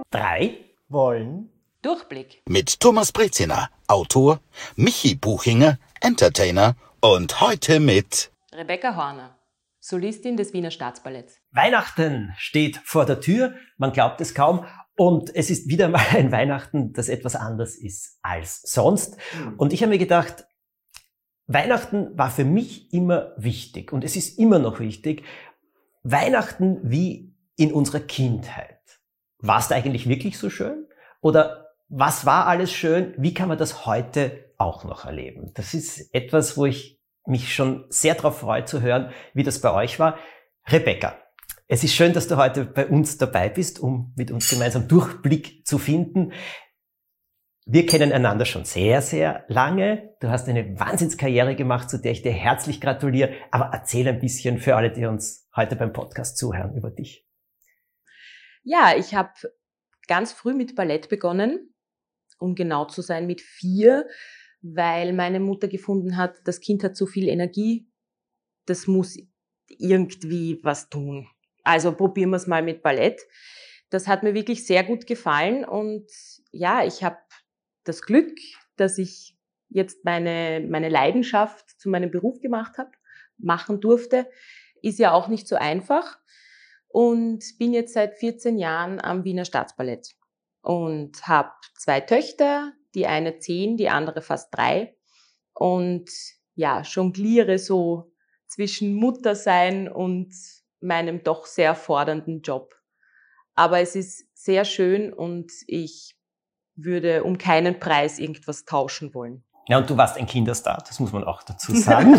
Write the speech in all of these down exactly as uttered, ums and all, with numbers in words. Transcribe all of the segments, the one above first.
drei wollen Durchblick mit Thomas Breziner, Autor, Michi Buchinger, Entertainer und heute mit Rebecca Horner, Solistin des Wiener Staatsballetts. Weihnachten steht vor der Tür, man glaubt es kaum. Und es ist wieder mal ein Weihnachten, das etwas anders ist als sonst. Und ich habe mir gedacht, Weihnachten war für mich immer wichtig und es ist immer noch wichtig. Weihnachten wie in unserer Kindheit. War es da eigentlich wirklich so schön? Oder was war alles schön? Wie kann man das heute auch noch erleben? Das ist etwas, wo ich mich schon sehr darauf freue zu hören, wie das bei euch war. Rebecca, es ist schön, dass du heute bei uns dabei bist, um mit uns gemeinsam Durchblick zu finden. Wir kennen einander schon sehr, sehr lange. Du hast eine Wahnsinnskarriere gemacht, zu der ich dir herzlich gratuliere. Aber erzähl ein bisschen für alle, die uns heute beim Podcast zuhören, über dich. Ja, ich habe ganz früh mit Ballett begonnen, um genau zu sein mit vier, weil meine Mutter gefunden hat, das Kind hat so viel Energie, das muss irgendwie was tun. Also probieren wir es mal mit Ballett. Das hat mir wirklich sehr gut gefallen und ja, ich habe das Glück, dass ich jetzt meine, meine Leidenschaft zu meinem Beruf gemacht habe, machen durfte, ist ja auch nicht so einfach und bin jetzt seit vierzehn Jahren am Wiener Staatsballett und habe zwei Töchter, die eine zehn, die andere fast drei und ja, jongliere so zwischen Muttersein und meinem doch sehr fordernden Job. Aber es ist sehr schön und ich würde um keinen Preis irgendwas tauschen wollen. Ja, und du warst ein Kinderstar, das muss man auch dazu sagen.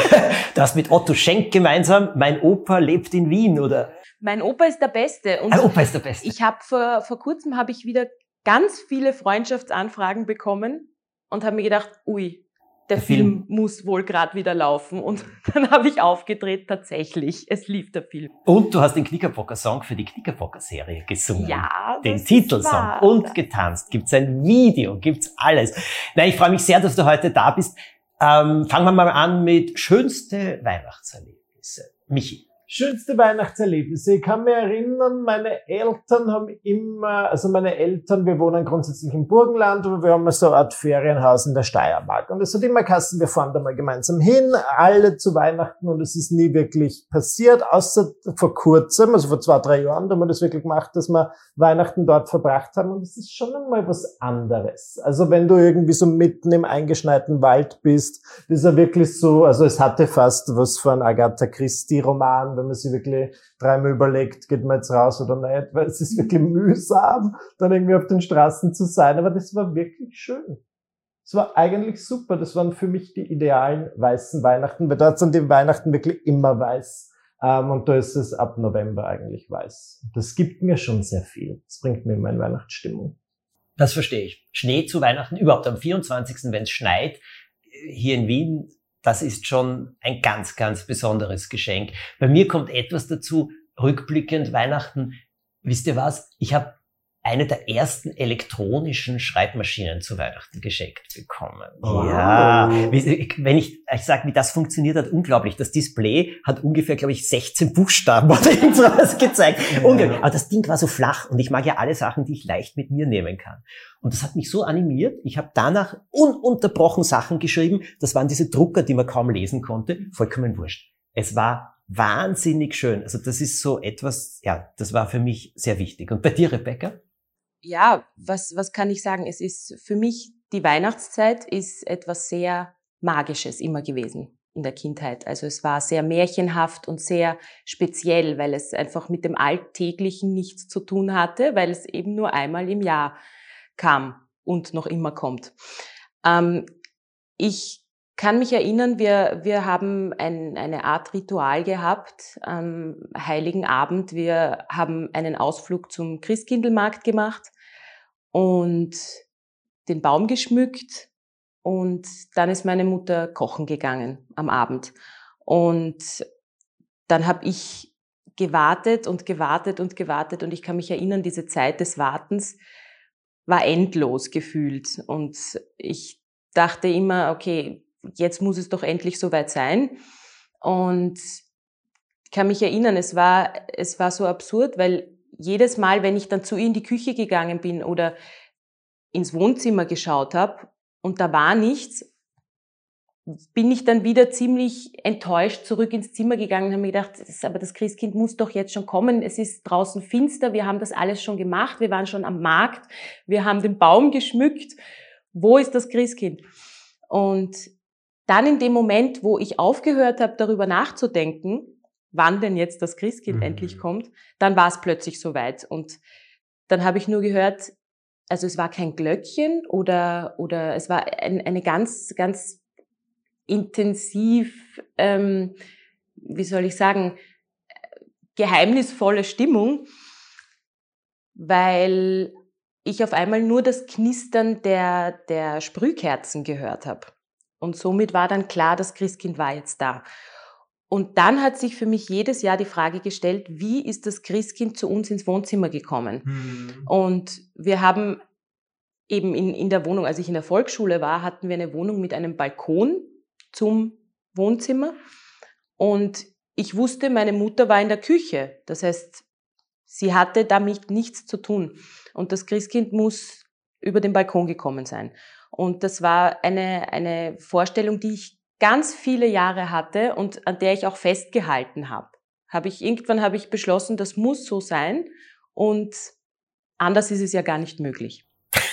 Du hast mit Otto Schenk gemeinsam Mein Opa lebt in Wien, oder? Mein Opa ist der Beste. Und Mein Opa ist der Beste. Ich habe vor, vor kurzem habe ich wieder ganz viele Freundschaftsanfragen bekommen und habe mir gedacht, ui, der, der Film, Film muss wohl gerade wieder laufen. Und dann habe ich aufgedreht, tatsächlich, es lief der Film. Und du hast den Knickerbocker-Song für die Knickerbocker-Serie gesungen. Ja, den Titelsong und getanzt. Gibt's ein Video, gibt's alles. Nein, ich freue mich sehr, dass du heute da bist. Ähm, fangen wir mal an mit schönste Weihnachtserlebnisse. Michi. Schönste Weihnachtserlebnisse. Ich kann mich erinnern, meine Eltern haben immer, also meine Eltern, wir wohnen grundsätzlich im Burgenland, aber wir haben so eine Art Ferienhaus in der Steiermark. Und es hat immer geheißen, wir fahren da mal gemeinsam hin, alle zu Weihnachten, und es ist nie wirklich passiert, außer vor kurzem, also vor zwei, drei Jahren, da haben wir das wirklich gemacht, dass wir Weihnachten dort verbracht haben, und es ist schon einmal was anderes. Also wenn du irgendwie so mitten im eingeschneiten Wald bist, das ist ja wirklich so, also es hatte fast was von Agatha Christie-Roman, wenn man sich wirklich dreimal überlegt, geht man jetzt raus oder nicht, weil es ist wirklich mühsam, dann irgendwie auf den Straßen zu sein. Aber das war wirklich schön. Es war eigentlich super. Das waren für mich die idealen weißen Weihnachten, weil dort sind die Weihnachten wirklich immer weiß. Und da ist es ab November eigentlich weiß. Das gibt mir schon sehr viel. Das bringt mir immer in Weihnachtsstimmung. Das verstehe ich. Schnee zu Weihnachten, überhaupt am vierundzwanzigsten, wenn es schneit, hier in Wien, das ist schon ein ganz, ganz besonderes Geschenk. Bei mir kommt etwas dazu, rückblickend Weihnachten. Wisst ihr was? Ich habe eine der ersten elektronischen Schreibmaschinen zu Weihnachten geschenkt bekommen. Wow. Ja, wenn ich, ich sage, wie das funktioniert hat, unglaublich. Das Display hat ungefähr, glaube ich, sechzehn Buchstaben oder irgendwas gezeigt. Ja. Unglaublich. Aber das Ding war so flach und ich mag ja alle Sachen, die ich leicht mit mir nehmen kann. Und das hat mich so animiert. Ich habe danach ununterbrochen Sachen geschrieben. Das waren diese Drucker, die man kaum lesen konnte. Vollkommen wurscht. Es war wahnsinnig schön. Also das ist so etwas, ja, das war für mich sehr wichtig. Und bei dir, Rebecca? Ja, was, was kann ich sagen? Es ist für mich, die Weihnachtszeit ist etwas sehr Magisches immer gewesen in der Kindheit. Also es war sehr märchenhaft und sehr speziell, weil es einfach mit dem Alltäglichen nichts zu tun hatte, weil es eben nur einmal im Jahr kam und noch immer kommt. Ähm, ich kann mich erinnern, wir, wir haben ein, eine Art Ritual gehabt am Heiligen Abend. Wir haben einen Ausflug zum Christkindlmarkt gemacht und den Baum geschmückt, und dann ist meine Mutter kochen gegangen am Abend. Und dann habe ich gewartet und gewartet und gewartet, und ich kann mich erinnern, diese Zeit des Wartens war endlos gefühlt. Und ich dachte immer, okay, jetzt muss es doch endlich soweit sein. Und ich kann mich erinnern, es war, es war so absurd, weil jedes Mal, wenn ich dann zu ihr in die Küche gegangen bin oder ins Wohnzimmer geschaut habe und da war nichts, bin ich dann wieder ziemlich enttäuscht zurück ins Zimmer gegangen und habe mir gedacht, das, aber das Christkind muss doch jetzt schon kommen. Es ist draußen finster, wir haben das alles schon gemacht, wir waren schon am Markt, wir haben den Baum geschmückt. Wo ist das Christkind? Und dann in dem Moment, wo ich aufgehört habe, darüber nachzudenken, wann denn jetzt das Christkind mhm. endlich kommt, dann war es plötzlich soweit. Und dann habe ich nur gehört, also es war kein Glöckchen oder, oder es war ein, eine ganz, ganz intensiv, ähm, wie soll ich sagen, geheimnisvolle Stimmung, weil ich auf einmal nur das Knistern der, der Sprühkerzen gehört habe. Und somit war dann klar, das Christkind war jetzt da. Und dann hat sich für mich jedes Jahr die Frage gestellt, wie ist das Christkind zu uns ins Wohnzimmer gekommen? Hm. Und wir haben eben in, in der Wohnung, als ich in der Volksschule war, hatten wir eine Wohnung mit einem Balkon zum Wohnzimmer. Und ich wusste, meine Mutter war in der Küche. Das heißt, sie hatte damit nichts zu tun. Und das Christkind muss über den Balkon gekommen sein. Und das war eine, eine Vorstellung, die ich ganz viele Jahre hatte und an der ich auch festgehalten habe. Habe ich, irgendwann habe ich beschlossen, das muss so sein und anders ist es ja gar nicht möglich.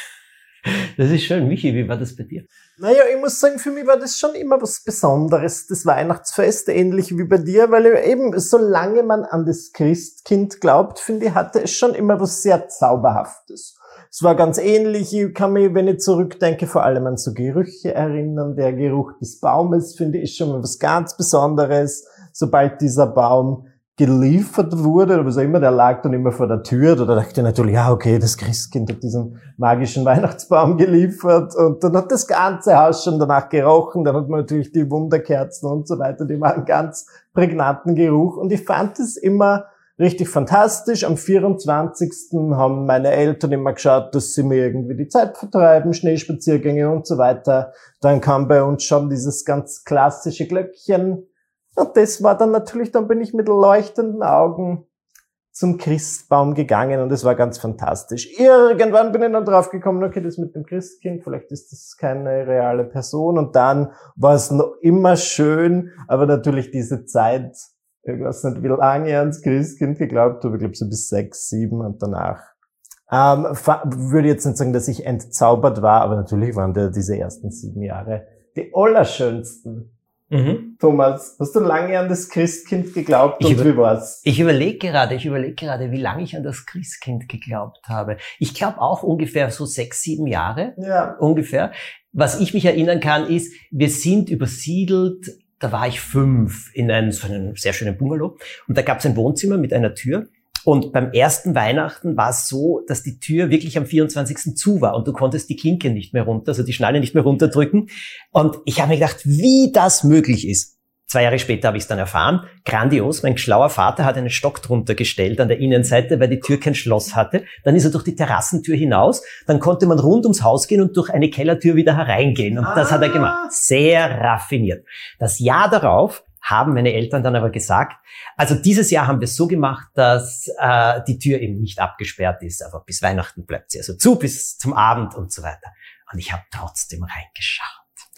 Das ist schön. Michi, wie war das bei dir? Naja, ich muss sagen, für mich war das schon immer was Besonderes, das Weihnachtsfest, ähnlich wie bei dir, weil eben, solange man an das Christkind glaubt, finde ich, hatte es schon immer was sehr Zauberhaftes. Es war ganz ähnlich, ich kann mich, wenn ich zurückdenke, vor allem an so Gerüche erinnern. Der Geruch des Baumes, finde ich, schon mal was ganz Besonderes. Sobald dieser Baum geliefert wurde, oder was auch immer, der lag dann immer vor der Tür, da dachte ich natürlich, ja, okay, das Christkind hat diesen magischen Weihnachtsbaum geliefert, und dann hat das ganze Haus schon danach gerochen, dann hat man natürlich die Wunderkerzen und so weiter, die waren ganz prägnanten Geruch, und ich fand es immer richtig fantastisch. Am vierundzwanzigsten haben meine Eltern immer geschaut, dass sie mir irgendwie die Zeit vertreiben, Schneespaziergänge und so weiter. Dann kam bei uns schon dieses ganz klassische Glöckchen. Und das war dann natürlich, dann bin ich mit leuchtenden Augen zum Christbaum gegangen und es war ganz fantastisch. Irgendwann bin ich dann drauf gekommen, okay, das mit dem Christkind, vielleicht ist das keine reale Person, und dann war es noch immer schön, aber natürlich diese Zeit, ich weiß nicht, wie lange ich ans Christkind geglaubt habe, ich glaube so bis sechs, sieben und danach. Ähm, würde jetzt nicht sagen, dass ich entzaubert war, aber natürlich waren da diese ersten sieben Jahre die allerschönsten. Mhm. Thomas, hast du lange an das Christkind geglaubt und wie war's? Ich überlege gerade, ich überlege gerade, wie lange ich an das Christkind geglaubt habe. Ich glaube auch ungefähr so sechs, sieben Jahre. Ja. Ungefähr. Was ich mich erinnern kann, ist, wir sind übersiedelt, da war ich fünf, in einen, so einen sehr schönen Bungalow, und da gab es ein Wohnzimmer mit einer Tür. Und beim ersten Weihnachten war es so, dass die Tür wirklich am vierundzwanzigsten zu war und du konntest die Klinke nicht mehr runter, also die Schnalle nicht mehr runterdrücken. Und ich habe mir gedacht, wie das möglich ist. Zwei Jahre später habe ich es dann erfahren. Grandios. Mein schlauer Vater hat einen Stock drunter gestellt an der Innenseite, weil die Tür kein Schloss hatte. Dann ist er durch die Terrassentür hinaus. Dann konnte man rund ums Haus gehen und durch eine Kellertür wieder hereingehen. Und ah. das hat er gemacht. Sehr raffiniert. Das Jahr darauf haben meine Eltern dann aber gesagt, also dieses Jahr haben wir es so gemacht, dass äh, die Tür eben nicht abgesperrt ist, aber bis Weihnachten bleibt sie also zu, bis zum Abend und so weiter. Und ich habe trotzdem reingeschaut.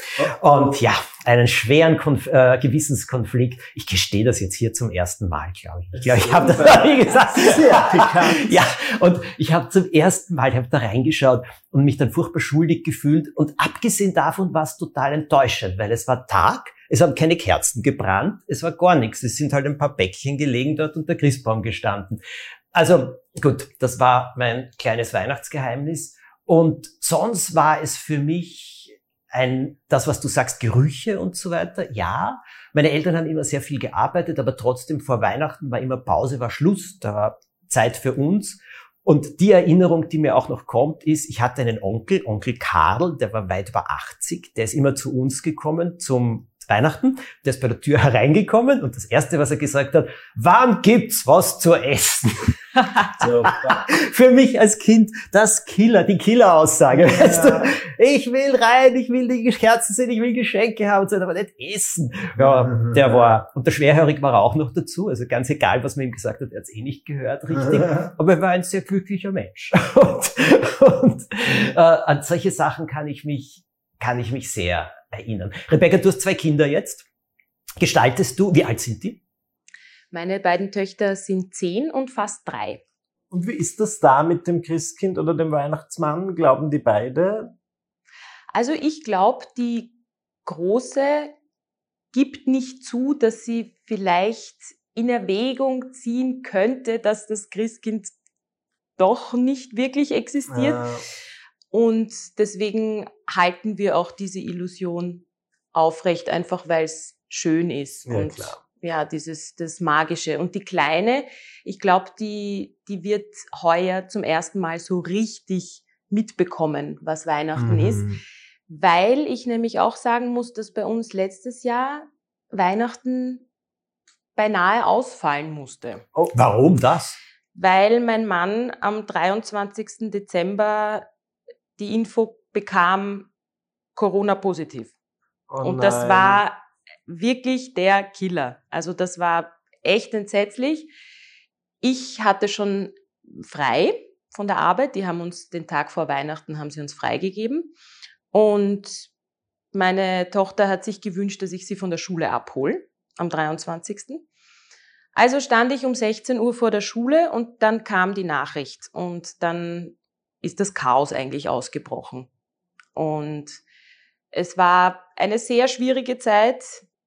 Und ja, einen schweren Konf äh, Gewissenskonflikt. Ich gestehe das jetzt hier zum ersten Mal, glaube ich. Ich glaube, ich habe das noch nie gesagt. Sehr pikant. Ja, und ich habe zum ersten Mal, ich habe da reingeschaut und mich dann furchtbar schuldig gefühlt. Und abgesehen davon war es total enttäuschend, weil es war Tag, es haben keine Kerzen gebrannt, es war gar nichts. Es sind halt ein paar Bäckchen gelegen dort und der Christbaum gestanden. Also gut, das war mein kleines Weihnachtsgeheimnis. Und sonst war es für mich ein, das, was du sagst, Gerüche und so weiter. Ja, meine Eltern haben immer sehr viel gearbeitet, aber trotzdem vor Weihnachten war immer Pause, war Schluss, da war Zeit für uns. Und die Erinnerung, die mir auch noch kommt, ist, ich hatte einen Onkel, Onkel Karl, der war weit über achtzig, der ist immer zu uns gekommen zum Weihnachten, der ist bei der Tür hereingekommen und das Erste, was er gesagt hat, wann gibt's was zu essen? Super. Für mich als Kind das Killer, die Killer-Aussage. Ja. Weißt du, ich will rein, ich will die Kerzen sehen, ich will Geschenke haben, aber nicht essen. Ja, der war, und der schwerhörig war er auch noch dazu, also ganz egal, was man ihm gesagt hat, er hat es eh nicht gehört, richtig, aber er war ein sehr glücklicher Mensch. Und, und äh, an solche Sachen kann ich mich, kann ich mich sehr erinnern. Rebecca, du hast zwei Kinder jetzt. Gestaltest du, wie alt sind die? Meine beiden Töchter sind zehn und fast drei. Und wie ist das da mit dem Christkind oder dem Weihnachtsmann? Glauben die beide? Also ich glaube, die Große gibt nicht zu, dass sie vielleicht in Erwägung ziehen könnte, dass das Christkind doch nicht wirklich existiert. Ja. Und deswegen halten wir auch diese Illusion aufrecht, einfach weil es schön ist. Ja, und klar. Ja, dieses, das Magische. Und die Kleine, ich glaube, die, die wird heuer zum ersten Mal so richtig mitbekommen, was Weihnachten Mhm. ist. Weil ich nämlich auch sagen muss, dass bei uns letztes Jahr Weihnachten beinahe ausfallen musste. Oh, warum das? Weil mein Mann am dreiundzwanzigsten Dezember die Info bekam, Corona-positiv. Oh Und das nein. war wirklich der Killer. Also das war echt entsetzlich. Ich hatte schon frei von der Arbeit. Die haben uns den Tag vor Weihnachten haben sie uns freigegeben. Und meine Tochter hat sich gewünscht, dass ich sie von der Schule abhole am dreiundzwanzigsten Also stand ich um sechzehn Uhr vor der Schule und dann kam die Nachricht. Und dann ist das Chaos eigentlich ausgebrochen. Und es war eine sehr schwierige Zeit.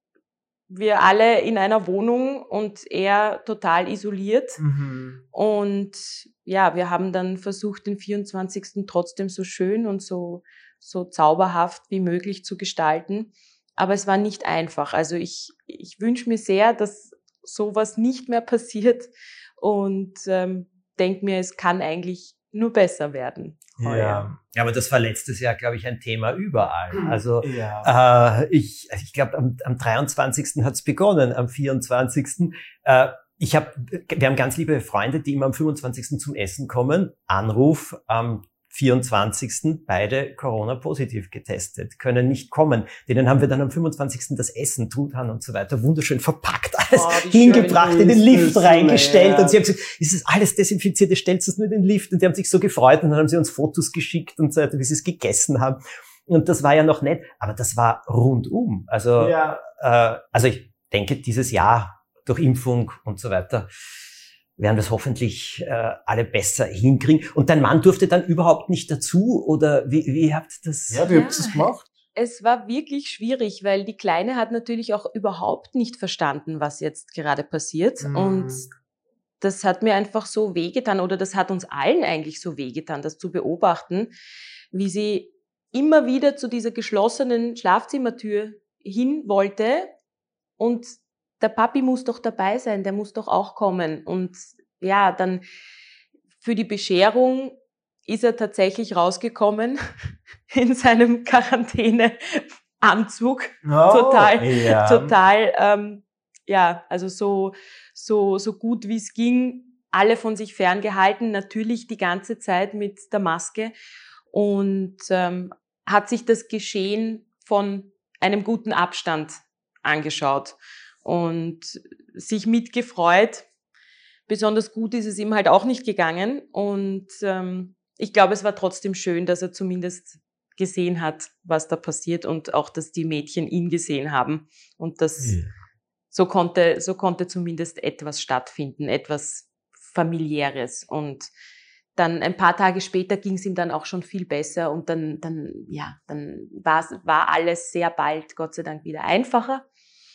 Wir alle in einer Wohnung und er total isoliert. Mhm. Und ja, wir haben dann versucht, den vierundzwanzigsten trotzdem so schön und so, so zauberhaft wie möglich zu gestalten. Aber es war nicht einfach. Also ich, ich wünsche mir sehr, dass sowas nicht mehr passiert und ähm, denke mir, es kann eigentlich nur besser werden. Ja. Ja, aber das war letztes Jahr, glaube ich, ein Thema überall. Also Ja. äh, ich, ich glaube, am, am dreiundzwanzigsten hat's begonnen, am vierundzwanzigsten Äh, ich hab, wir haben ganz liebe Freunde, die immer am fünfundzwanzigsten zum Essen kommen. Anruf am vierundzwanzigsten beide Corona-positiv getestet, können nicht kommen. Denen haben wir dann am fünfundzwanzigsten das Essen, Truthahn und so weiter, wunderschön verpackt, alles Oh, hingebracht, in den Lift das, reingestellt. ja. Und sie haben gesagt, ist das alles desinfiziert, ihr stellt es nur in den Lift. Und die haben sich so gefreut und dann haben sie uns Fotos geschickt und so weiter, wie sie es gegessen haben. Und das war ja noch nett, aber das war rundum. Also, Ja. äh, also ich denke, dieses Jahr durch Impfung und so weiter werden wir es hoffentlich äh, alle besser hinkriegen. Und dein Mann durfte dann überhaupt nicht dazu? Oder wie, wie habt ihr das? Ja, wie Ja. habt ihr das gemacht? Es war wirklich schwierig, weil die Kleine hat natürlich auch überhaupt nicht verstanden, was jetzt gerade passiert. Mhm. Und das hat mir einfach so wehgetan, oder das hat uns allen eigentlich so wehgetan, das zu beobachten, wie sie immer wieder zu dieser geschlossenen Schlafzimmertür hin wollte und der Papi muss doch dabei sein, der muss doch auch kommen. Und ja, dann für die Bescherung ist er tatsächlich rausgekommen in seinem Quarantäneanzug. Oh, Total, ja. total, ähm, ja, also so, so, so gut wie es ging, alle von sich ferngehalten, natürlich die ganze Zeit mit der Maske und ähm, hat sich das Geschehen von einem guten Abstand angeschaut und sich mitgefreut. Besonders gut ist es ihm halt auch nicht gegangen und ähm, ich glaube, es war trotzdem schön, dass er zumindest gesehen hat, was da passiert und auch, dass die Mädchen ihn gesehen haben und das Ja. so konnte, so konnte zumindest etwas stattfinden, etwas Familiäres und dann ein paar Tage später ging es ihm dann auch schon viel besser und dann, dann, ja, dann war, war alles sehr bald, Gott sei Dank, wieder einfacher.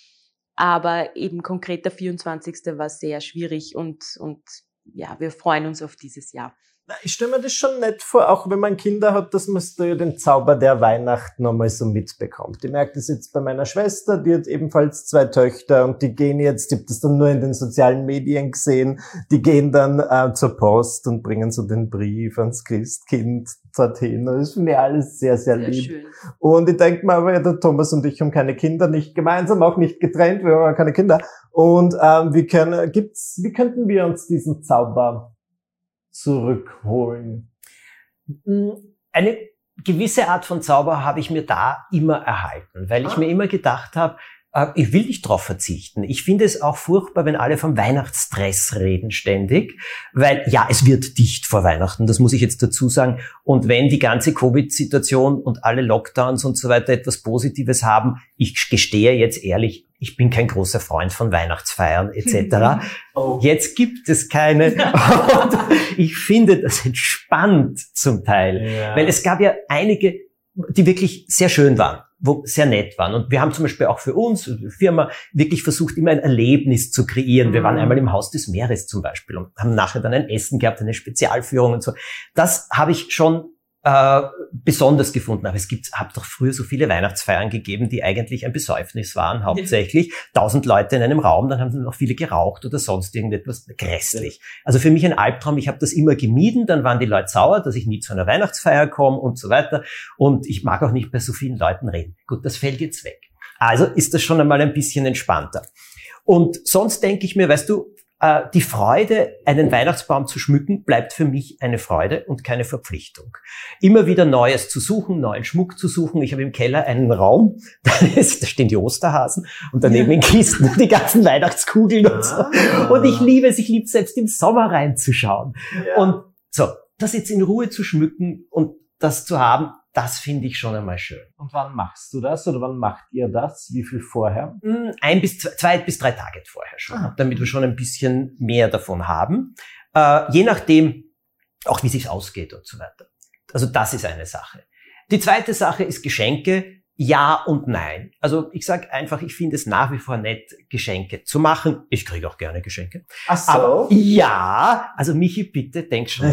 Aber eben konkret der vierundzwanzigste war sehr schwierig und, und ja, wir freuen uns auf dieses Jahr. Ich stelle mir das schon nett vor, auch wenn man Kinder hat, dass man da den Zauber der Weihnachten nochmal so mitbekommt. Ich merke das jetzt bei meiner Schwester, die hat ebenfalls zwei Töchter und die gehen jetzt, ich habe das dann nur in den sozialen Medien gesehen, die gehen dann äh, zur Post und bringen so den Brief ans Christkind dorthin. Das finde ich alles sehr, sehr, sehr lieb. Schön. Und ich denke mir aber, ja, der Thomas und ich haben keine Kinder, nicht gemeinsam, auch nicht getrennt, wir haben keine Kinder. Und ähm, wie, können, gibt's, wie könnten wir uns diesen Zauber zurückholen? Eine gewisse Art von Zauber habe ich mir da immer erhalten, weil ich mir immer gedacht habe, ich will nicht drauf verzichten. Ich finde es auch furchtbar, wenn alle vom Weihnachtsstress reden ständig, weil ja, es wird dicht vor Weihnachten, das muss ich jetzt dazu sagen. Und wenn die ganze Covid-Situation und alle Lockdowns und so weiter etwas Positives haben, ich gestehe jetzt ehrlich, ich bin kein großer Freund von Weihnachtsfeiern et cetera. Oh. Jetzt gibt es keine. Und ich finde das entspannt zum Teil, ja. Weil es gab ja einige, die wirklich sehr schön waren, wo sehr nett waren. Und wir haben zum Beispiel auch für uns, die Firma, wirklich versucht, immer ein Erlebnis zu kreieren. Wir waren einmal im Haus des Meeres zum Beispiel und haben nachher dann ein Essen gehabt, eine Spezialführung und so. Das habe ich schon äh, besonders gefunden. Aber es gibt, hat doch früher so viele Weihnachtsfeiern gegeben, die eigentlich ein Besäufnis waren, hauptsächlich. Tausend Leute in einem Raum, dann haben noch viele geraucht oder sonst irgendetwas. Grässlich. Also für mich ein Albtraum. Ich habe das immer gemieden. Dann waren die Leute sauer, dass ich nie zu einer Weihnachtsfeier komme und so weiter. Und ich mag auch nicht bei so vielen Leuten reden. Gut, das fällt jetzt weg. Also ist das schon einmal ein bisschen entspannter. Und sonst denke ich mir, weißt du, die Freude, einen Weihnachtsbaum zu schmücken, bleibt für mich eine Freude und keine Verpflichtung. Immer wieder Neues zu suchen, neuen Schmuck zu suchen. Ich habe im Keller einen Raum, da, ist, da stehen die Osterhasen und daneben in Kisten die ganzen Weihnachtskugeln und so. Und ich liebe es, ich liebe es selbst im Sommer reinzuschauen. Ja. Und so, das jetzt in Ruhe zu schmücken und das zu haben, das finde ich schon einmal schön. Und wann machst du das oder wann macht ihr das? Wie viel vorher? Ein bis zwei, zwei bis drei Tage vorher schon, ah. damit wir schon ein bisschen mehr davon haben. Äh, je nachdem, auch wie sich's ausgeht und so weiter. Also das ist eine Sache. Die zweite Sache ist Geschenke. Ja und nein. Also ich sage einfach, ich finde es nach wie vor nett, Geschenke zu machen. Ich kriege auch gerne Geschenke. Ach so? Aber ja, also Michi, bitte, denk schon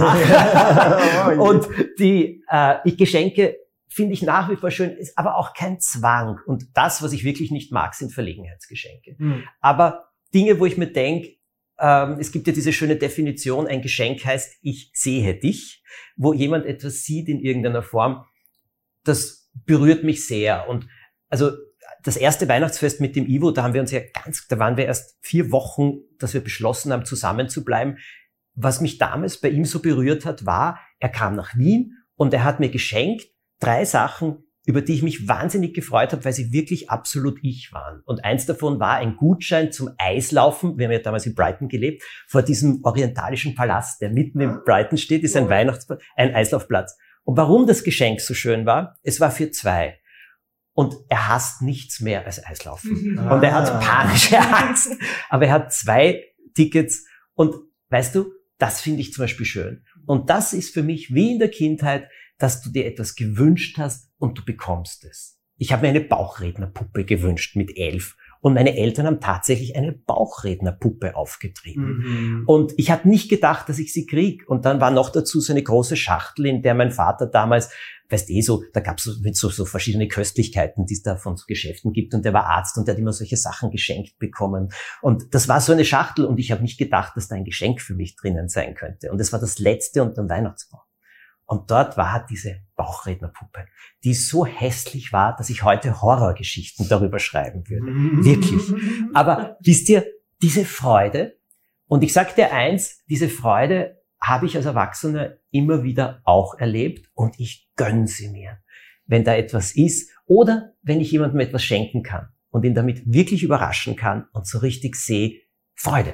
nach. Und die äh, ich Geschenke finde ich nach wie vor schön, ist aber auch kein Zwang. Und das, was ich wirklich nicht mag, sind Verlegenheitsgeschenke. Hm. Aber Dinge, wo ich mir denke, ähm, es gibt ja diese schöne Definition, ein Geschenk heißt, ich sehe dich, wo jemand etwas sieht in irgendeiner Form, das berührt mich sehr. Und also das erste Weihnachtsfest mit dem Ivo, da haben wir uns ja ganz, da waren wir erst vier Wochen, dass wir beschlossen haben, zusammen zu bleiben. Was mich damals bei ihm so berührt hat, war, er kam nach Wien und er hat mir geschenkt drei Sachen, über die ich mich wahnsinnig gefreut habe, weil sie wirklich absolut ich waren. Und eins davon war ein Gutschein zum Eislaufen. Wir haben ja damals in Brighton gelebt, vor diesem orientalischen Palast, der mitten in Brighton steht, ist ein Weihnachtsplatz, ein Eislaufplatz. Und warum das Geschenk so schön war, es war für zwei. Und er hasst nichts mehr als Eislaufen. Ah. Und er hat panische Angst. Aber er hat zwei Tickets. Und weißt du, das finde ich zum Beispiel schön. Und das ist für mich wie in der Kindheit, dass du dir etwas gewünscht hast und du bekommst es. Ich habe mir eine Bauchrednerpuppe gewünscht mit elf. Und meine Eltern haben tatsächlich eine Bauchrednerpuppe aufgetrieben. Mhm. Und ich habe nicht gedacht, dass ich sie krieg. Und dann war noch dazu so eine große Schachtel, in der mein Vater damals, weißt eh so, da gab es so, so, so verschiedene Köstlichkeiten, die es da von so Geschäften gibt. Und der war Arzt und der hat immer solche Sachen geschenkt bekommen. Und das war so eine Schachtel und ich habe nicht gedacht, dass da ein Geschenk für mich drinnen sein könnte. Und das war das letzte unter dem Weihnachtsbaum. Und dort war diese Bauchrednerpuppe, die so hässlich war, dass ich heute Horrorgeschichten darüber schreiben würde. Wirklich. Aber wisst ihr, diese Freude, und ich sag dir eins, diese Freude habe ich als Erwachsener immer wieder auch erlebt und ich gönn sie mir, wenn da etwas ist oder wenn ich jemandem etwas schenken kann und ihn damit wirklich überraschen kann und so richtig sehe, Freude.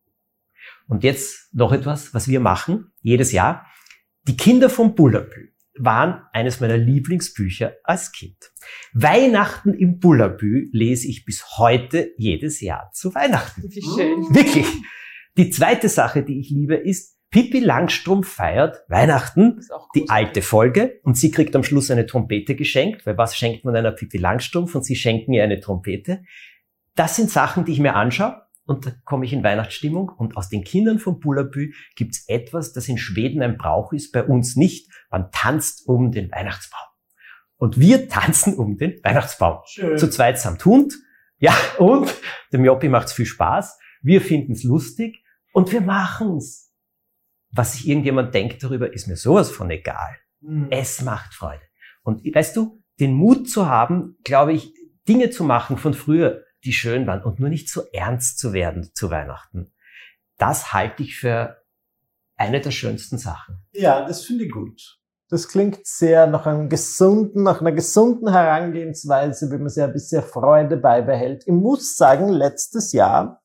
Und jetzt noch etwas, was wir machen, jedes Jahr. Die Kinder von Bullabü waren eines meiner Lieblingsbücher als Kind. Weihnachten im Bullabü lese ich bis heute jedes Jahr zu Weihnachten. Wie schön. Wirklich. Die zweite Sache, die ich liebe, ist Pippi Langstrumpf feiert Weihnachten, die alte Folge. Und sie kriegt am Schluss eine Trompete geschenkt, weil was schenkt man einer Pippi Langstrumpf? Und sie schenken ihr eine Trompete. Das sind Sachen, die ich mir anschaue und da komme ich in Weihnachtsstimmung und aus den Kindern von Bullabü gibt's etwas, das in Schweden ein Brauch ist, bei uns nicht. Man tanzt um den Weihnachtsbaum. Und wir tanzen um den Weihnachtsbaum. Schön. Zu zweit samt Hund. Ja, und dem Joppi macht's viel Spaß. Wir finden's lustig und wir machen's. Was sich irgendjemand denkt darüber, ist mir sowas von egal. Mhm. Es macht Freude. Und weißt du, den Mut zu haben, glaube ich, Dinge zu machen von früher, die schön waren und nur nicht so ernst zu werden zu Weihnachten. Das halte ich für eine der schönsten Sachen. Ja, das finde ich gut. Das klingt sehr nach einem gesunden, nach einer gesunden Herangehensweise, wie man sich ein bisschen Freude beibehält. Ich muss sagen, letztes Jahr,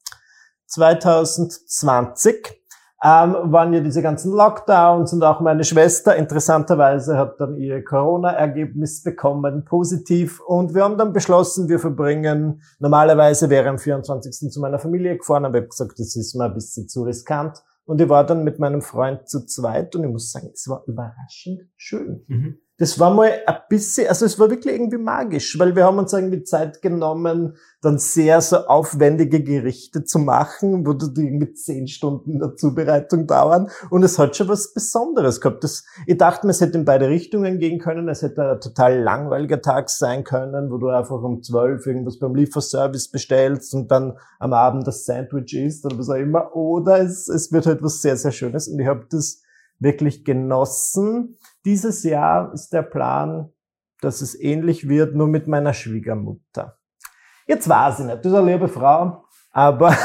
zwanzig zwanzig, ähm, waren ja diese ganzen Lockdowns und auch meine Schwester interessanterweise hat dann ihr Corona-Ergebnis bekommen, positiv. Und wir haben dann beschlossen, wir verbringen, normalerweise wäre am vierundzwanzigsten zu meiner Familie gefahren, aber ich habe gesagt, das ist mir ein bisschen zu riskant. Und ich war dann mit meinem Freund zu zweit und ich muss sagen, es war überraschend schön. Mhm. Das war mal ein bisschen, also es war wirklich irgendwie magisch, weil wir haben uns irgendwie Zeit genommen, dann sehr so aufwendige Gerichte zu machen, wo die irgendwie zehn Stunden in der Zubereitung dauern. Und es hat schon was Besonderes gehabt. Das, ich dachte mir, es hätte in beide Richtungen gehen können. Es hätte ein total langweiliger Tag sein können, wo du einfach um zwölf irgendwas beim Lieferservice bestellst und dann am Abend das Sandwich isst oder was auch immer. Oder es, es wird halt was sehr, sehr Schönes. Und ich habe das wirklich genossen. Dieses Jahr ist der Plan, dass es ähnlich wird, nur mit meiner Schwiegermutter. Jetzt weiß ich nicht, das ist eine liebe Frau, aber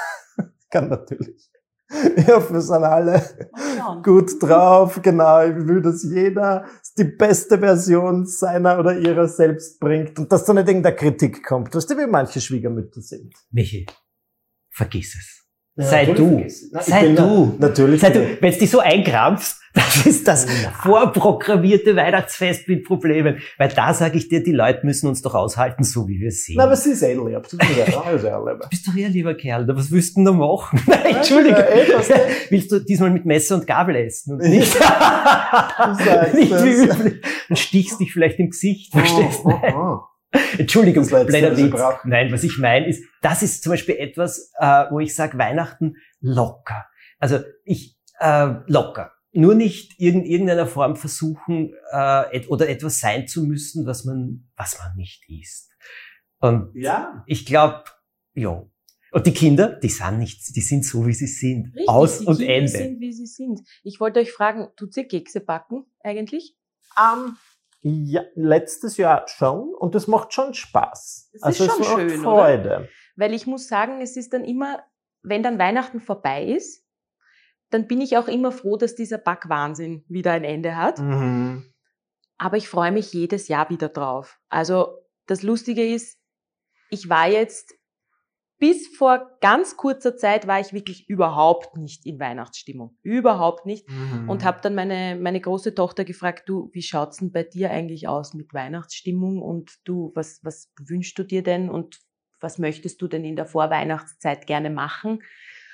kann natürlich. Ich hoffe, wir sind alle gut drauf. Genau, ich will, dass jeder die beste Version seiner oder ihrer selbst bringt und dass da nicht irgendeine Kritik kommt, dass die wie manche Schwiegermütter sind. Michi, vergiss es. Ja, sei du. Na, sei du. Na, natürlich. Sei du. Wenn du dich so einkrampfst, das ist das ja. vorprogrammierte Weihnachtsfest mit Problemen. Weil da sage ich dir, die Leute müssen uns doch aushalten, so wie wir sind. Na, aber sie ist eh lieb. Du bist doch eh ein lieber Kerl. Was willst du denn da machen? Nein, Entschuldigung. Ja, eh, willst du diesmal mit Messer und Gabel essen? Und nicht, nicht wie üblich. Und stichst dich vielleicht im Gesicht. Verstehst du? Oh, oh, oh. Entschuldigung, blöder Witz. Nein, was ich meine ist, das ist zum Beispiel etwas, äh, wo ich sage, Weihnachten locker. Also ich äh, locker. Nur nicht in irgendeiner Form versuchen äh, et oder etwas sein zu müssen, was man was man nicht ist. Und ja. ich glaube, ja. Und die Kinder, die sind nicht, die sind so, wie sie sind. Richtig, Aus die und Kinder Ende. sind, wie sie sind. Ich wollte euch fragen, tut ihr Kekse backen eigentlich? Um. Ja, letztes Jahr schon und das macht schon Spaß. Das also ist schon es macht schön, Freude. Oder? Weil ich muss sagen, es ist dann immer, wenn dann Weihnachten vorbei ist, dann bin ich auch immer froh, dass dieser Backwahnsinn wieder ein Ende hat. Mhm. Aber ich freue mich jedes Jahr wieder drauf. Also das Lustige ist, ich war jetzt bis vor ganz kurzer Zeit war ich wirklich überhaupt nicht in Weihnachtsstimmung. Überhaupt nicht. Mhm. Und habe dann meine, meine große Tochter gefragt, du, wie schaut's denn bei dir eigentlich aus mit Weihnachtsstimmung? Und du, was, was wünschst du dir denn? Und was möchtest du denn in der Vorweihnachtszeit gerne machen?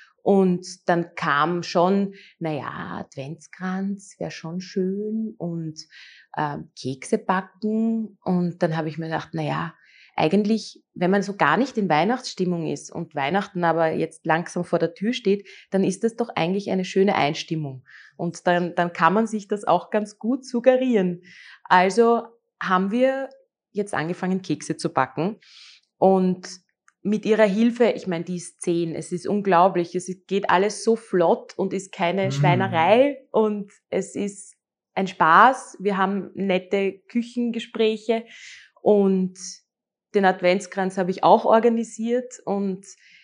Und dann kam schon, naja, Adventskranz wäre schon schön und äh, Kekse backen. Und dann habe ich mir gedacht, naja, eigentlich, wenn man so gar nicht in Weihnachtsstimmung ist und Weihnachten aber jetzt langsam vor der Tür steht, dann ist das doch eigentlich eine schöne Einstimmung. Und dann, dann kann man sich das auch ganz gut suggerieren. Also haben wir jetzt angefangen, Kekse zu backen. Und mit ihrer Hilfe, ich meine, die ist zehn, es ist unglaublich, es geht alles so flott und ist keine mm. Schweinerei und es ist ein Spaß. Wir haben nette Küchengespräche und den Adventskranz habe ich auch organisiert und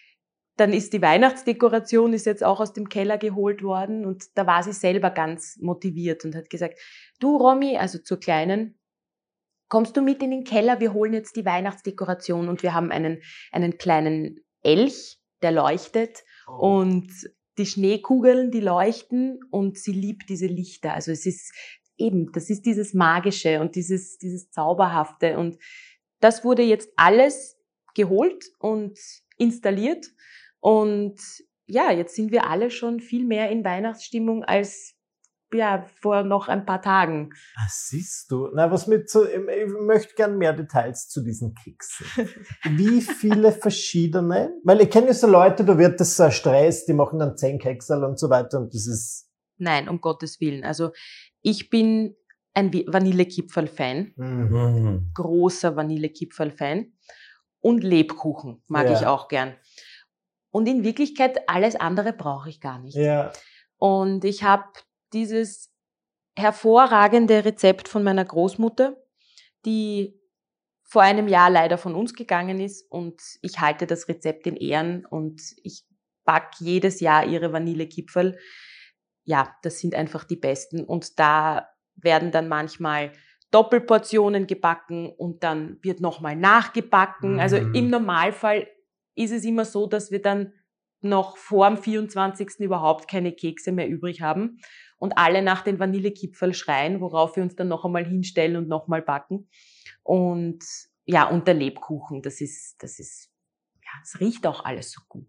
dann ist die Weihnachtsdekoration ist jetzt auch aus dem Keller geholt worden und da war sie selber ganz motiviert und hat gesagt, du Romy, also zur Kleinen, kommst du mit in den Keller, wir holen jetzt die Weihnachtsdekoration und wir haben einen, einen kleinen Elch, der leuchtet oh. und die Schneekugeln, die leuchten und sie liebt diese Lichter. Also es ist eben, das ist dieses Magische und dieses, dieses Zauberhafte und das wurde jetzt alles geholt und installiert und ja, jetzt sind wir alle schon viel mehr in Weihnachtsstimmung als ja, vor noch ein paar Tagen. Ah, siehst du. Na, was mit so, ich, ich möchte gern mehr Details zu diesen Keksen. Wie viele verschiedene? Weil ich kenne ja so Leute, da wird das so ein Stress, die machen dann zehn Keksel und so weiter und das ist... Nein, um Gottes Willen. Also ich bin ein Vanillekipferl-Fan, Mhm. großer Vanillekipferl-Fan und Lebkuchen mag Ja. ich auch gern. Und in Wirklichkeit alles andere brauche ich gar nicht. Ja. Und ich habe dieses hervorragende Rezept von meiner Großmutter, die vor einem Jahr leider von uns gegangen ist und ich halte das Rezept in Ehren und ich back jedes Jahr ihre Vanillekipferl. Ja, das sind einfach die besten und da werden dann manchmal Doppelportionen gebacken und dann wird nochmal nachgebacken. Mhm. Also im Normalfall ist es immer so, dass wir dann noch vor dem vierundzwanzigsten überhaupt keine Kekse mehr übrig haben und alle nach den Vanillekipferl schreien, worauf wir uns dann noch einmal hinstellen und nochmal backen. Und ja, und der Lebkuchen, das ist, das ist, ja, es riecht auch alles so gut.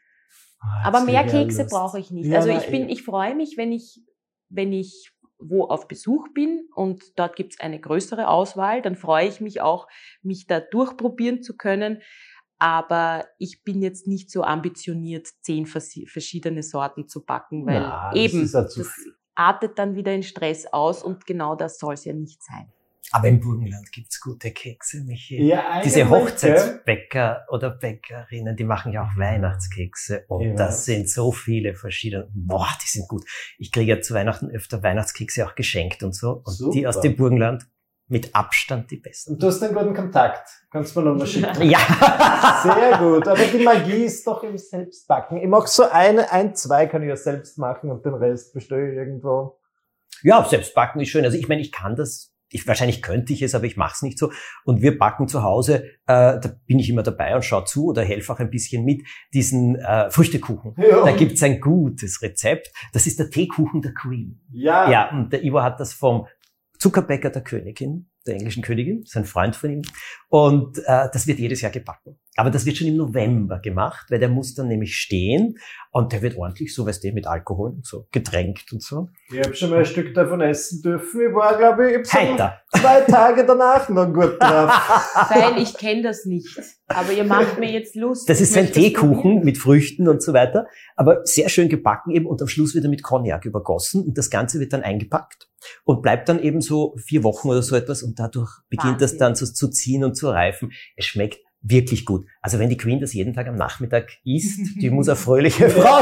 Ah, Aber jetzt mehr krieg ich ja Kekse Lust. brauche ich nicht. Ja, Also na, ich bin, ich freue mich, wenn ich, wenn ich wo auf Besuch bin und dort gibt's eine größere Auswahl, dann freue ich mich auch, mich da durchprobieren zu können. Aber ich bin jetzt nicht so ambitioniert, zehn vers- verschiedene Sorten zu backen, weil Na, das eben, ist ja zu das viel. artet dann wieder in Stress aus und genau das soll es ja nicht sein. Aber im Burgenland gibt's gute Kekse, Michi. Ja, Diese eigentlich, Hochzeitsbäcker oder Bäckerinnen, die machen ja auch Weihnachtskekse. Und Ja. das sind so viele verschiedene. Boah, die sind gut. Ich kriege ja zu Weihnachten öfter Weihnachtskekse auch geschenkt und so. Und Super. die aus dem Burgenland mit Abstand die besten. Und du hast einen guten Kontakt. Kannst du mir nochmal schicken. Ja. Sehr gut. Aber die Magie ist doch im Selbstbacken. Ich mag so eine, ein, zwei kann ich ja selbst machen und den Rest bestelle ich irgendwo. Ja, selbst backen ist schön. Also ich meine, ich kann das. Ich, wahrscheinlich könnte ich es, aber ich mache es nicht so. Und wir backen zu Hause, äh, da bin ich immer dabei und schaue zu oder helfe auch ein bisschen mit, diesen äh, Früchtekuchen. Ja. Da gibt's ein gutes Rezept. Das ist der Teekuchen der Queen. Ja. Ja, und der Ivo hat das vom Zuckerbäcker der Königin, der englischen Königin, ist ein Freund von ihm. Und äh, das wird jedes Jahr gebacken. Aber das wird schon im November gemacht, weil der muss dann nämlich stehen und der wird ordentlich, so weißt du, mit Alkohol und so, getränkt und so. Ich habe schon mal ein Stück davon essen dürfen. Ich war, glaube ich, ich hab Heiter. zwei Tage danach noch gut drauf. Weil ich kenne das nicht. Aber ihr macht mir jetzt Lust. Das ist Ich ein möchte das Teekuchen probieren. mit Früchten und so weiter, aber sehr schön gebacken eben und am Schluss wird er mit Cognac übergossen und das Ganze wird dann eingepackt und bleibt dann eben so vier Wochen oder so etwas und dadurch beginnt das Wahnsinn. dann so zu ziehen und zu reifen. Es schmeckt wirklich gut. Also wenn die Queen das jeden Tag am Nachmittag isst, die muss eine fröhliche Frau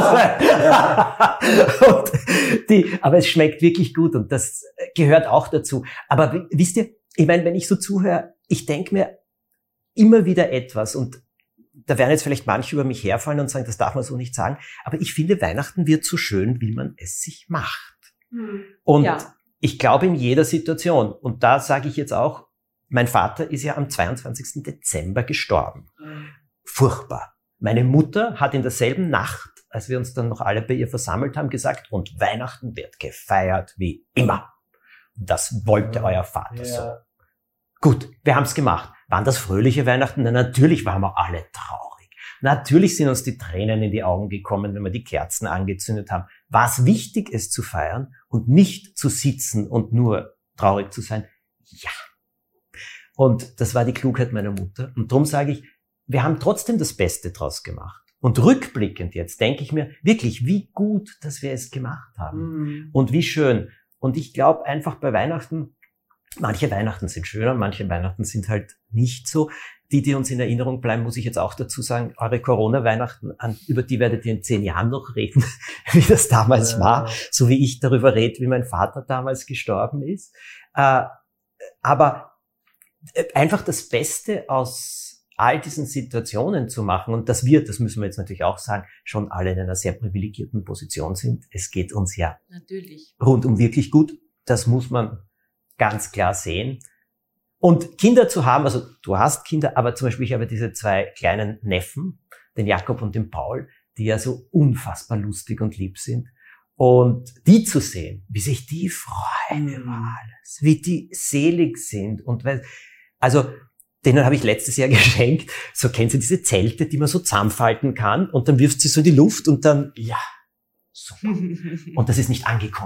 sein. Und die, aber es schmeckt wirklich gut und das gehört auch dazu. Aber w- wisst ihr, ich meine, wenn ich so zuhöre, ich denke mir immer wieder etwas und da werden jetzt vielleicht manche über mich herfallen und sagen, das darf man so nicht sagen, aber ich finde, Weihnachten wird so schön, wie man es sich macht. Und Ja. ich glaube in jeder Situation, und da sage ich jetzt auch, mein Vater ist ja am zweiundzwanzigsten Dezember gestorben. Furchtbar. Meine Mutter hat in derselben Nacht, als wir uns dann noch alle bei ihr versammelt haben, gesagt, und Weihnachten wird gefeiert wie immer. Das wollte Ja. euer Vater Ja. so. Gut, wir haben es gemacht. Waren das fröhliche Weihnachten? Na, natürlich waren wir alle traurig. Natürlich sind uns die Tränen in die Augen gekommen, wenn wir die Kerzen angezündet haben. War es wichtig, es zu feiern und nicht zu sitzen und nur traurig zu sein? Ja. Und das war die Klugheit meiner Mutter. Und darum sage ich, wir haben trotzdem das Beste draus gemacht. Und rückblickend jetzt denke ich mir wirklich, wie gut, dass wir es gemacht haben. Mhm. Und wie schön. Und ich glaube einfach bei Weihnachten, manche Weihnachten sind schöner, manche Weihnachten sind halt nicht so. Die, die uns in Erinnerung bleiben, muss ich jetzt auch dazu sagen, eure Corona-Weihnachten, an- über die werdet ihr in zehn Jahren noch reden, wie das damals Ja. war, so wie ich darüber rede, wie mein Vater damals gestorben ist. Äh, aber äh, einfach das Beste aus all diesen Situationen zu machen und dass wir, das müssen wir jetzt natürlich auch sagen, schon alle in einer sehr privilegierten Position sind. Es geht uns ja Natürlich. rundum wirklich gut. Das muss man ganz klar sehen. Und Kinder zu haben, also du hast Kinder, aber zum Beispiel ich habe diese zwei kleinen Neffen, den Jakob und den Paul, die ja so unfassbar lustig und lieb sind. Und die zu sehen, wie sich die freuen über alles, wie die selig sind. Und weil, also denen habe ich letztes Jahr geschenkt, so kennst du diese Zelte, die man so zusammenfalten kann und dann wirfst du sie so in die Luft und dann, ja, super. Und das ist nicht angekommen.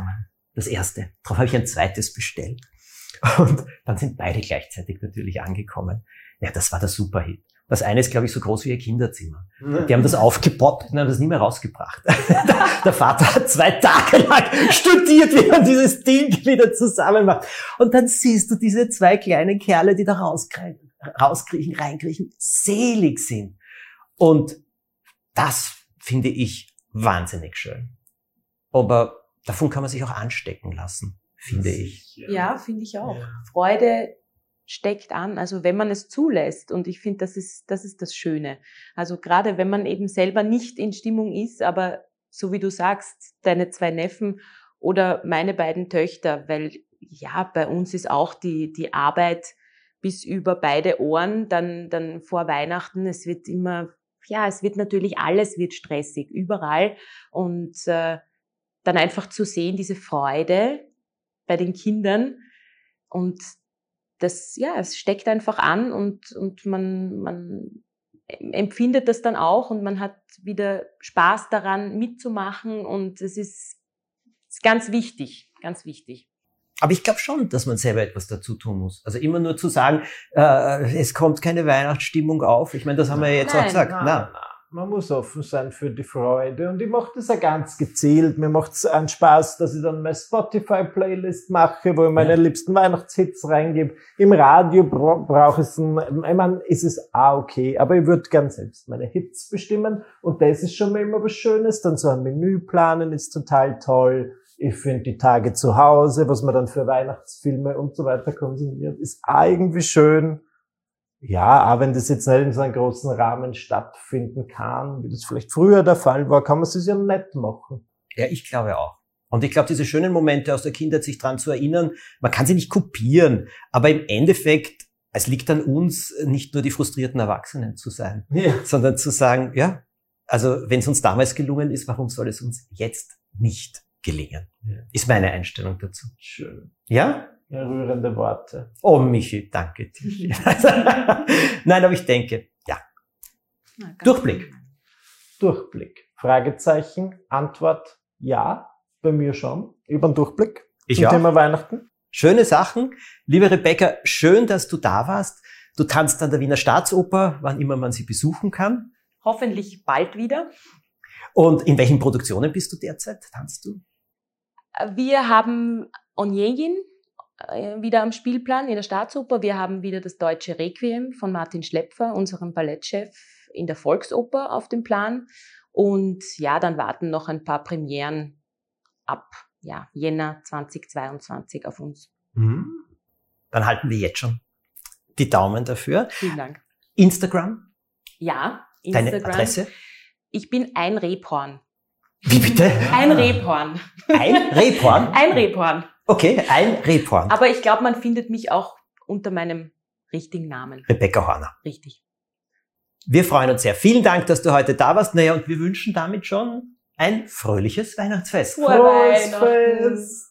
das erste. Darauf habe ich ein zweites bestellt. Und dann sind beide gleichzeitig natürlich angekommen. Ja, das war der Superhit. Das eine ist, glaube ich, so groß wie ihr Kinderzimmer. Die haben das aufgepoppt und haben das nie mehr rausgebracht. Der Vater hat zwei Tage lang studiert, wie man dieses Ding wieder zusammen macht. Und dann siehst du diese zwei kleinen Kerle, die da rauskriechen, rauskriechen, reinkriechen, selig sind. Und das finde ich wahnsinnig schön. Aber davon kann man sich auch anstecken lassen, finde ich. Ja, finde ich auch. Ja. Freude steckt an, also wenn man es zulässt. Und ich finde, das ist, das ist das Schöne. Also gerade wenn man eben selber nicht in Stimmung ist, aber so wie du sagst, deine zwei Neffen oder meine beiden Töchter, weil ja, bei uns ist auch die, die Arbeit bis über beide Ohren, dann, dann vor Weihnachten, es wird immer, ja, es wird natürlich, alles wird stressig, überall. Und äh, dann einfach zu sehen, diese Freude bei den Kindern und das, ja, es steckt einfach an und, und man, man empfindet das dann auch und man hat wieder Spaß daran mitzumachen und es ist, ist ganz wichtig, ganz wichtig. Aber ich glaube schon, dass man selber etwas dazu tun muss. Also immer nur zu sagen, äh, es kommt keine Weihnachtsstimmung auf. Ich meine, das haben wir ja jetzt Nein, auch gesagt. Nein, Na. nein. Man muss offen sein für die Freude. Und ich mache das auch ganz gezielt. Mir macht es einen Spaß, dass ich dann meine Spotify-Playlist mache, wo ich meine Ja. liebsten Weihnachtshits reingebe. Im Radio bra brauche ich es, ich meine, ist es auch okay. Aber ich würde gern selbst meine Hits bestimmen. Und das ist schon mal immer was Schönes. Dann so ein Menü planen ist total toll. Ich finde die Tage zu Hause, was man dann für Weihnachtsfilme und so weiter konsumiert, ist auch irgendwie schön. Ja, auch wenn das jetzt nicht in so einem großen Rahmen stattfinden kann, wie das vielleicht früher der Fall war, kann man es sich ja nett machen. Ja, ich glaube auch. Und ich glaube, diese schönen Momente aus der Kindheit, sich dran zu erinnern, man kann sie nicht kopieren, aber im Endeffekt, es liegt an uns, nicht nur die frustrierten Erwachsenen zu sein, Ja. sondern zu sagen, ja, also wenn es uns damals gelungen ist, warum soll es uns jetzt nicht gelingen? Ja. Ist meine Einstellung dazu. Schön. Ja? Ja, rührende Worte. Oh, Michi, danke dir. Nein, aber ich denke, ja. Ja, ganz Durchblick. genau. Durchblick. Fragezeichen. Antwort ja. Bei mir schon. Über den Durchblick. Ich zum auch. Thema Weihnachten. Schöne Sachen. Liebe Rebecca, schön, dass du da warst. Du tanzt an der Wiener Staatsoper, wann immer man sie besuchen kann. Hoffentlich bald wieder. Und in welchen Produktionen bist du derzeit? Tanzt du? Wir haben Onegin äh, wieder am Spielplan in der Staatsoper. Wir haben wieder das deutsche Requiem von Martin Schlepfer, unserem Ballettchef, in der Volksoper auf dem Plan. Und ja, dann warten noch ein paar Premieren ab ja, Jänner zweitausendzweiundzwanzig auf uns. Mhm. Dann halten wir jetzt schon die Daumen dafür. Vielen Dank. Instagram, Ja, deine Instagram. Adresse. Ich bin ein Rebhorn. Wie bitte? Ein Rebhorn. Ein Rebhorn? Ein Rebhorn. Okay, ein Rebhorn. Aber ich glaube, man findet mich auch unter meinem richtigen Namen. Rebecca Horner. Richtig. Wir freuen uns sehr. Vielen Dank, dass du heute da warst. Naja, und wir wünschen damit schon ein fröhliches Weihnachtsfest. Frohe Weihnachten. Fest.